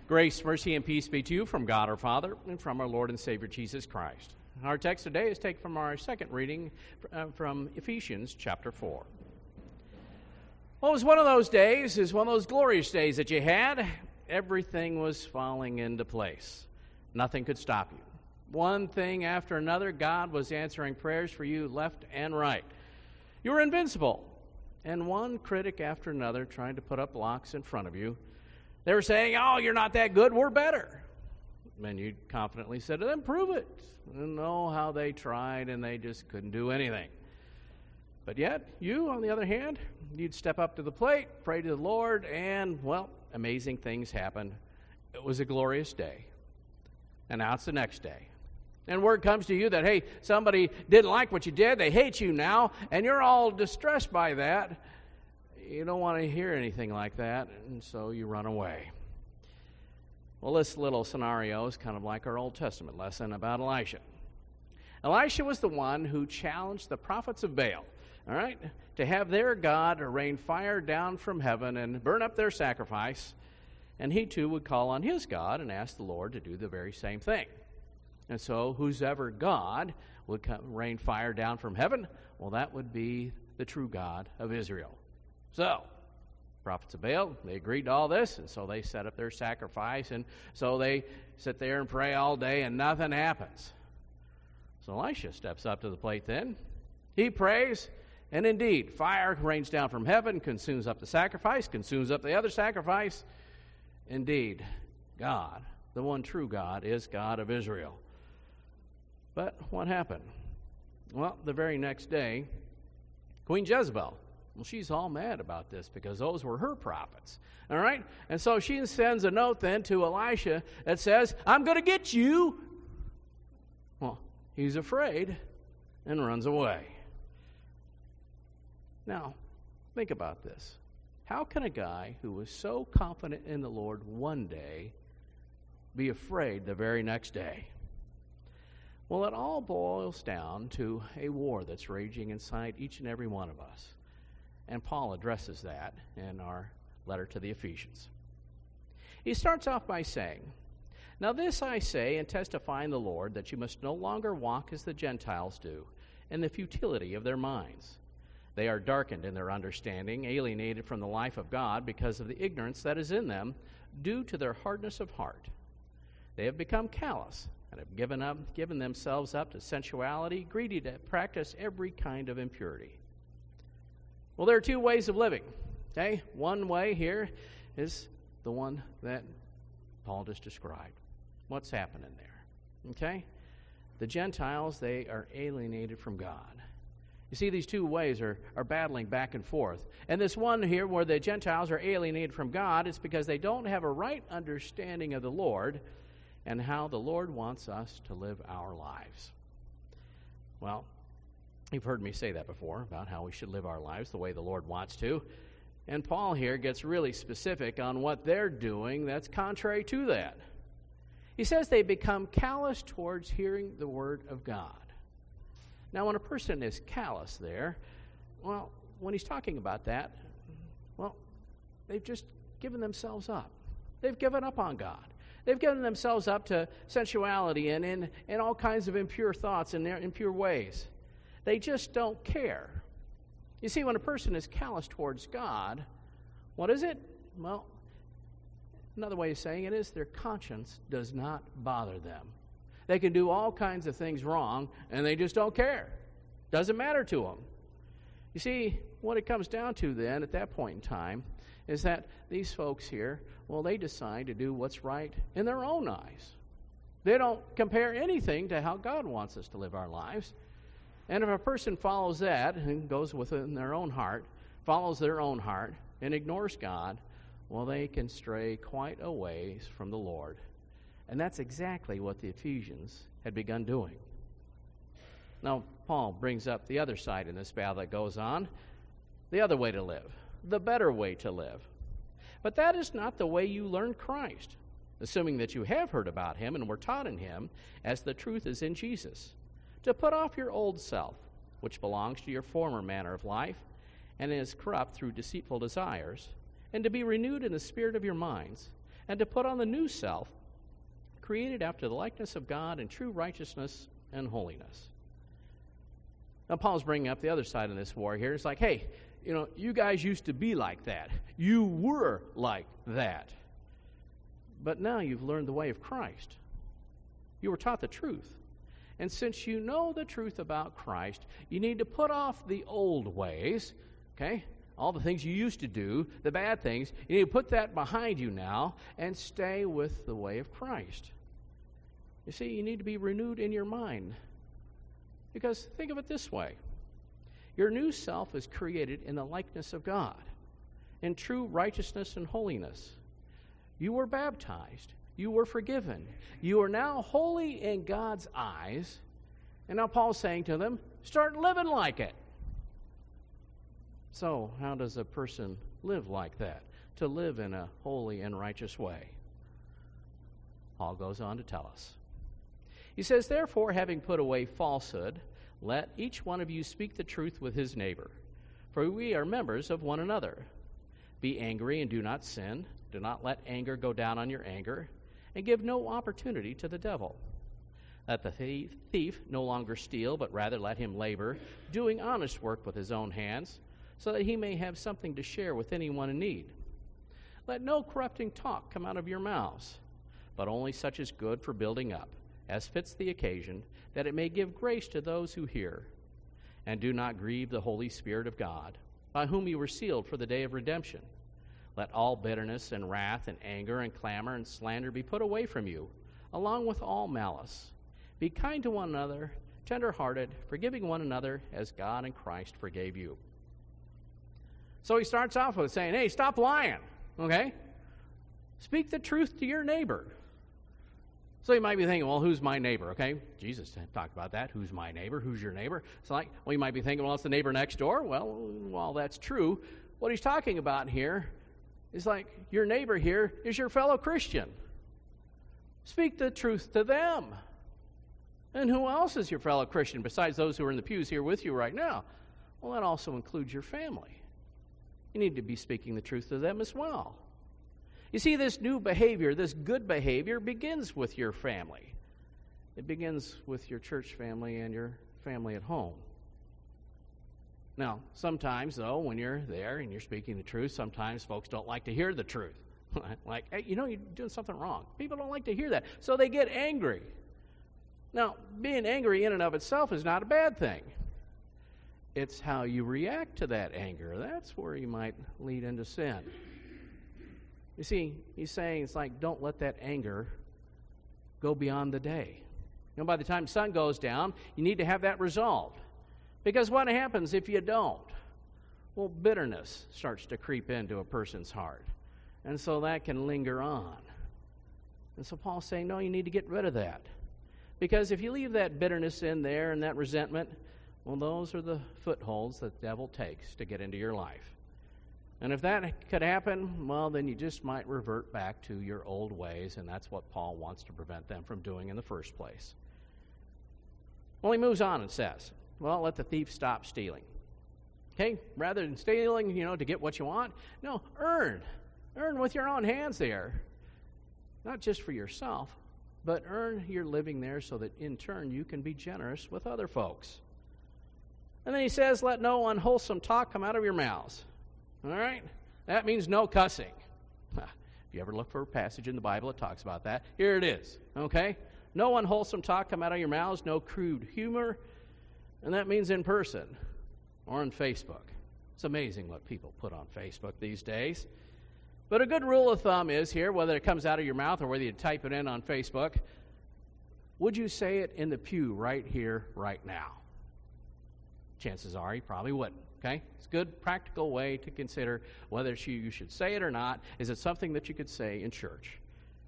Grace, mercy, and peace be to you from God our Father and from our Lord and Savior Jesus Christ. Our text today is taken from our second reading from Ephesians chapter 4. Well, it was one of those days, it was one of those glorious days that you had. Everything was falling into place. Nothing could stop you. One thing after another, God was answering prayers for you left and right. You were invincible. And one critic after another trying to put up blocks in front of you. They were saying, oh, you're not that good, we're better. And you confidently said to them, prove it. And know how they tried and they just couldn't do anything. But yet, you, on the other hand, you'd step up to the plate, pray to the Lord, and, well, amazing things happened. It was a glorious day. And now it's the next day. And word comes to you that, hey, somebody didn't like what you did, they hate you now, and you're all distressed by that. You don't want to hear anything like that, and so you run away. Well, this little scenario is kind of like our Old Testament lesson about Elisha. Elisha was the one who challenged the prophets of Baal, all right, to have their God rain fire down from heaven and burn up their sacrifice, and he too would call on his God and ask the Lord to do the very same thing. And so whosever God would rain fire down from heaven, well, that would be the true God of Israel. So, prophets of Baal, they agreed to all this, and so they set up their sacrifice, and so they sit there and pray all day, and nothing happens. So Elisha steps up to the plate then. He prays, and indeed, fire rains down from heaven, consumes up the sacrifice, consumes up the other sacrifice. Indeed, God, the one true God, is God of Israel. But what happened? Well, the very next day, Queen Jezebel, well, she's all mad about this because those were her prophets. All right? And so she sends a note then to Elisha that says, I'm going to get you. Well, he's afraid and runs away. Now, think about this. How can a guy who was so confident in the Lord one day be afraid the very next day? Well, it all boils down to a war that's raging inside each and every one of us. And Paul addresses that in our letter to the Ephesians. He starts off by saying, Now this I say and testify in the Lord, that you must no longer walk as the Gentiles do, in the futility of their minds. They are darkened in their understanding, alienated from the life of God because of the ignorance that is in them, due to their hardness of heart. They have become callous and have given themselves up to sensuality, greedy to practice every kind of impurity. Well, there are two ways of living, okay? One way here is the one that Paul just described. What's happening there, okay? The Gentiles, they are alienated from God. You see, these two ways are battling back and forth. And this one here where the Gentiles are alienated from God is because they don't have a right understanding of the Lord and how the Lord wants us to live our lives. Well, you've heard me say that before about how we should live our lives the way the Lord wants to. And Paul here gets really specific on what they're doing that's contrary to that. He says they become callous towards hearing the word of God. Now, when a person is callous there, well, when he's talking about that, well, they've just given themselves up. They've given up on God. They've given themselves up to sensuality and all kinds of impure thoughts and impure ways. They just don't care. You see, when a person is callous towards God, what is it? Well, another way of saying it is their conscience does not bother them. They can do all kinds of things wrong, and they just don't care. Doesn't matter to them. You see, what it comes down to then at that point in time is that these folks here, well, they decide to do what's right in their own eyes. They don't compare anything to how God wants us to live our lives. And if a person follows that and goes within their own heart, follows their own heart, and ignores God, well, they can stray quite a ways from the Lord. And that's exactly what the Ephesians had begun doing. Now, Paul brings up the other side in this battle that goes on, the other way to live, the better way to live. But that is not the way you learn Christ, assuming that you have heard about him and were taught in him, as the truth is in Jesus, to put off your old self, which belongs to your former manner of life, and is corrupt through deceitful desires, and to be renewed in the spirit of your minds, and to put on the new self, created after the likeness of God in true righteousness and holiness. Now, Paul's bringing up the other side of this war here. It's like, hey, you guys used to be like that. You were like that. But now you've learned the way of Christ. You were taught the truth. And since you know the truth about Christ, you need to put off the old ways, okay? All the things you used to do, the bad things, you need to put that behind you now and stay with the way of Christ. You see, you need to be renewed in your mind. Because think of it this way. Your new self is created in the likeness of God, in true righteousness and holiness. You were baptized. You were forgiven. You are now holy in God's eyes. And now Paul's saying to them, start living like it. So, how does a person live like that? To live in a holy and righteous way? Paul goes on to tell us. He says, therefore, having put away falsehood, let each one of you speak the truth with his neighbor, for we are members of one another. Be angry and do not sin. Do not let anger go down on your anger, and give no opportunity to the devil. Let the thief no longer steal, but rather let him labor, doing honest work with his own hands, so that he may have something to share with anyone in need. Let no corrupting talk come out of your mouths, but only such as good for building up, as fits the occasion, that it may give grace to those who hear. And do not grieve the Holy Spirit of God, by whom you were sealed for the day of redemption. Let all bitterness and wrath and anger and clamor and slander be put away from you, along with all malice. Be kind to one another, tender-hearted, forgiving one another, as God in Christ forgave you. So he starts off with saying, hey, stop lying, okay? Speak the truth to your neighbor. So you might be thinking, well, who's my neighbor, okay? Jesus talked about that. Who's my neighbor? Who's your neighbor? It's like, well, you might be thinking, well, it's the neighbor next door. Well, while that's true, what he's talking about here is like your neighbor here is your fellow Christian. Speak the truth to them. And who else is your fellow Christian besides those who are in the pews here with you right now? Well, that also includes your family. You need to be speaking the truth to them as well. You see, this new behavior, this good behavior, begins with your family. It begins with your church family and your family at home. Now, sometimes, though, when you're there and you're speaking the truth, sometimes folks don't like to hear the truth. Like, hey, you're doing something wrong. People don't like to hear that, so they get angry. Now, being angry in and of itself is not a bad thing. It's how you react to that anger. That's where you might lead into sin. You see, he's saying it's like, don't let that anger go beyond the day. By the time the sun goes down, you need to have that resolved. Because what happens if you don't? Well, bitterness starts to creep into a person's heart. And so that can linger on. And so Paul's saying, no, you need to get rid of that. Because if you leave that bitterness in there and that resentment, well, those are the footholds that the devil takes to get into your life. And if that could happen, well, then you just might revert back to your old ways, and that's what Paul wants to prevent them from doing in the first place. Well, he moves on and says, well, let the thief stop stealing. Okay, rather than stealing, to get what you want, no, earn. Earn with your own hands there. Not just for yourself, but earn your living there so that in turn you can be generous with other folks. And then he says, let no unwholesome talk come out of your mouths. All right? That means no cussing. If you ever look for a passage in the Bible that talks about that, here it is. Okay? No unwholesome talk come out of your mouths, no crude humor, and that means in person or on Facebook. It's amazing what people put on Facebook these days. But a good rule of thumb is here, whether it comes out of your mouth or whether you type it in on Facebook, would you say it in the pew right here, right now? Chances are you probably wouldn't. Okay? It's a good practical way to consider whether you should say it or not. Is it something that you could say in church?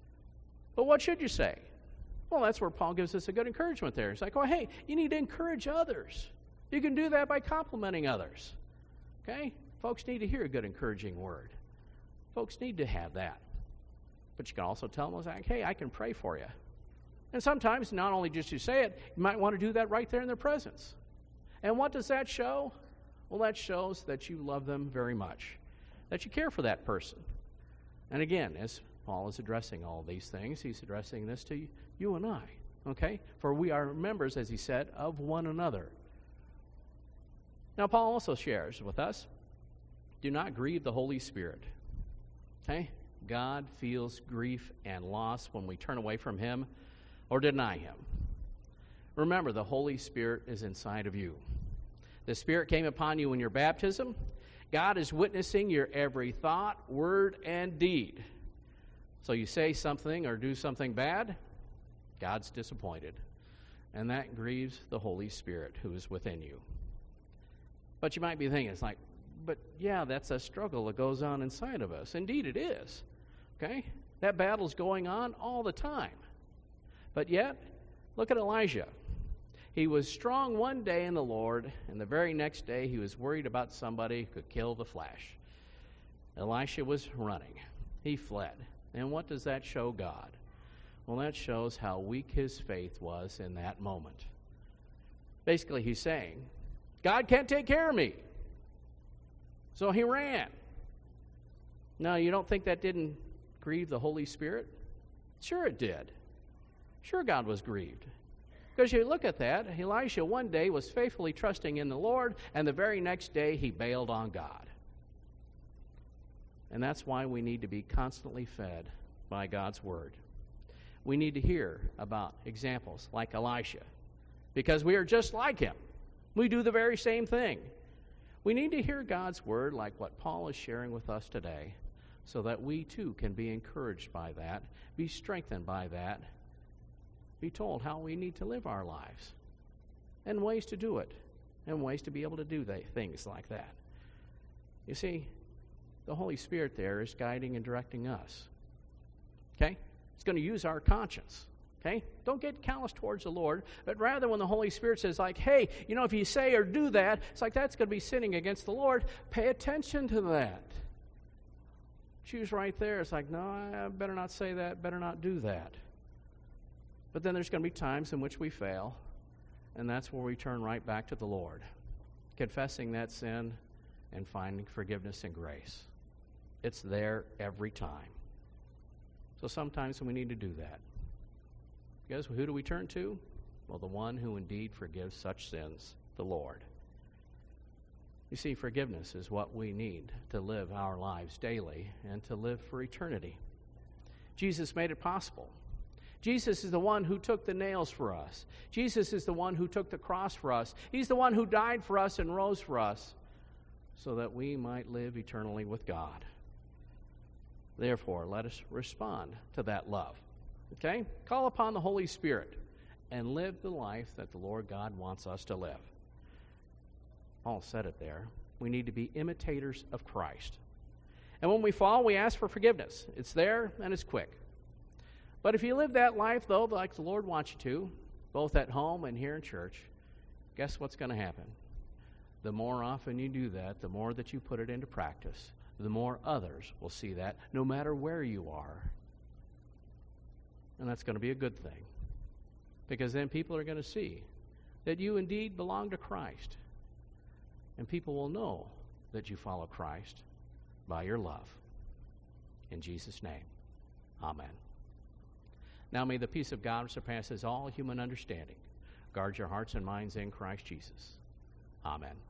But what should you say? Well, that's where Paul gives us a good encouragement there. It's like, oh, hey, you need to encourage others. You can do that by complimenting others. Okay? Folks need to hear a good encouraging word. Folks need to have that. But you can also tell them, like, hey, I can pray for you. And sometimes, not only just you say it, you might want to do that right there in their presence. And what does that show? Well, that shows that you love them very much, that you care for that person. And again, as Paul is addressing all these things. He's addressing this to you and I, okay? For we are members, as he said, of one another. Now, Paul also shares with us, do not grieve the Holy Spirit, okay? God feels grief and loss when we turn away from him or deny him. Remember, the Holy Spirit is inside of you. The Spirit came upon you in your baptism. God is witnessing your every thought, word, and deed. So you say something or do something bad, God's disappointed. And that grieves the Holy Spirit who is within you. But you might be thinking, it's like, but yeah, that's a struggle that goes on inside of us. Indeed it is. Okay? That battle's going on all the time. But yet, look at Elijah. He was strong one day in the Lord, and the very next day he was worried about somebody who could kill the flesh. Elisha was running. He fled. And what does that show God? Well, that shows how weak his faith was in that moment. Basically, he's saying, God can't take care of me. So he ran. Now, you don't think that didn't grieve the Holy Spirit? Sure it did. Sure God was grieved. Because you look at that, Elisha one day was faithfully trusting in the Lord, and the very next day he bailed on God. And that's why we need to be constantly fed by God's Word. We need to hear about examples like Elisha, because we are just like him. We do the very same thing. We need to hear God's Word like what Paul is sharing with us today, so that we too can be encouraged by that, be strengthened by that, be told how we need to live our lives, and ways to do it, and ways to be able to do things like that. You see, the Holy Spirit there is guiding and directing us. Okay? It's going to use our conscience. Okay? Don't get callous towards the Lord, but rather when the Holy Spirit says like, hey, if you say or do that, it's like that's going to be sinning against the Lord. Pay attention to that. Choose right there. It's like, no, I better not say that, better not do that. But then there's going to be times in which we fail, and that's where we turn right back to the Lord, confessing that sin and finding forgiveness and grace. It's there every time. So sometimes we need to do that. Because who do we turn to? Well, the one who indeed forgives such sins, the Lord. You see, forgiveness is what we need to live our lives daily and to live for eternity. Jesus made it possible. Jesus is the one who took the nails for us. Jesus is the one who took the cross for us. He's the one who died for us and rose for us so that we might live eternally with God. Therefore, let us respond to that love. Okay? Call upon the Holy Spirit and live the life that the Lord God wants us to live. Paul said it there. We need to be imitators of Christ. And when we fall, we ask for forgiveness. It's there and it's quick. But if you live that life, though, like the Lord wants you to, both at home and here in church, guess what's going to happen? The more often you do that, the more that you put it into practice, the more others will see that, no matter where you are. And that's going to be a good thing. Because then people are going to see that you indeed belong to Christ. And people will know that you follow Christ by your love. In Jesus' name, amen. Now may the peace of God, which surpasses all human understanding, guard your hearts and minds in Christ Jesus. Amen.